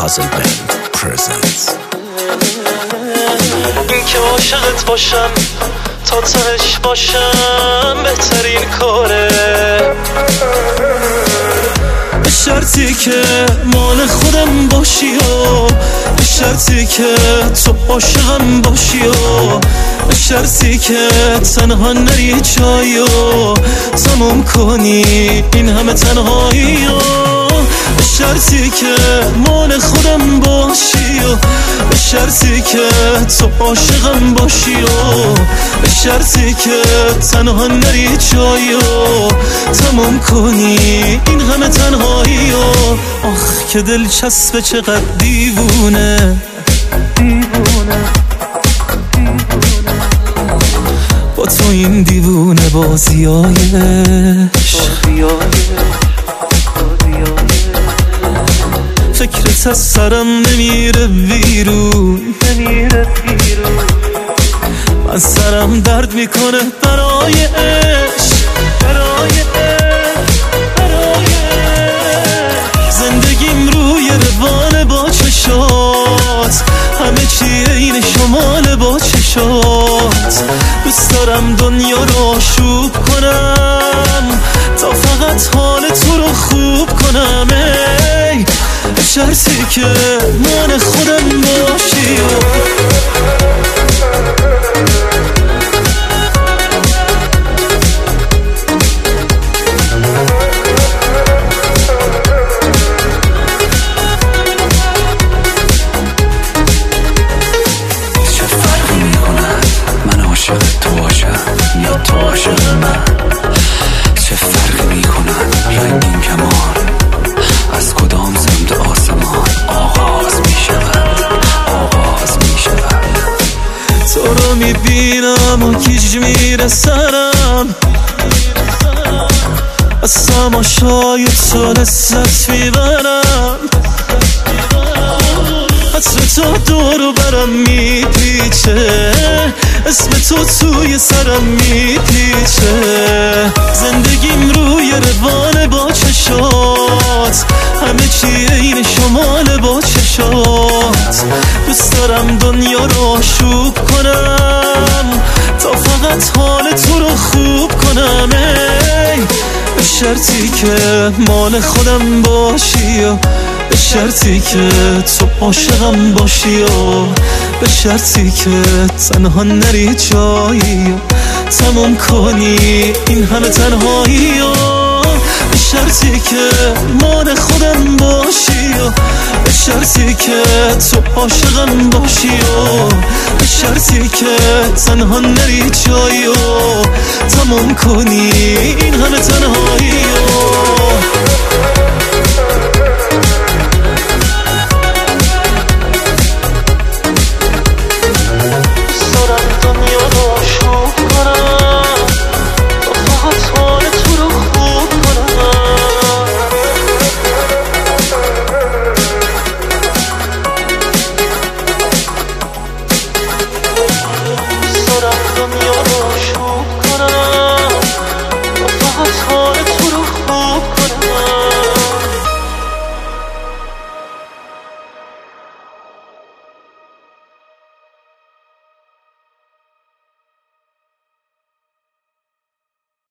Puzzle Band presents. این که عاشقت باشم تا تهش باشم بهترین کاره، به شرطی که مال خودم باشی و به شرطی که تو عاشقم باشی و به شرطی که تنها نری جایی و تموم کنی این همه تنهایی و به شرطی که مال خودم باشی و به شرطی که تو عاشقم باشی و به شرطی که تنها نری جایی و تموم کنی این همه تنهایی و آخ که دلچسبه چقدر دیوونه با تو این دیوونه بازیایش، فکرت از سرم نمیره بیرون، من سرم درد میکنه برایش، زندگیم روی روان با چشات، همه چی این شمال با چشات، دوست دارم دنیا رو آشوب کنم تا فقط حال تو رو خوب کنم، ای به شرطی که من خودم باشی میبینم و گیج میره سرم، از تماشای تو لذت میبرم، عطر تو دورو برم میپیچه، اسم تو توی سرم میپیچه، زندگیم روی روان با چشات، همه چی این شمال با چشات، دوست دارم دنیا رو آشوب کنم تا فقط حال تو رو خوب کنم، ای به شرطی که مال خودم باشی و به شرطی که تو عاشقم باشی و به شرطی که تنها نری جایی و تموم کنی این همه تنهایی و به شرطی که مال خودم باشی و به شرطی که تو عاشقم باشی و به شرطی که تنها نری جایی و تموم کنی این همه تنهایی و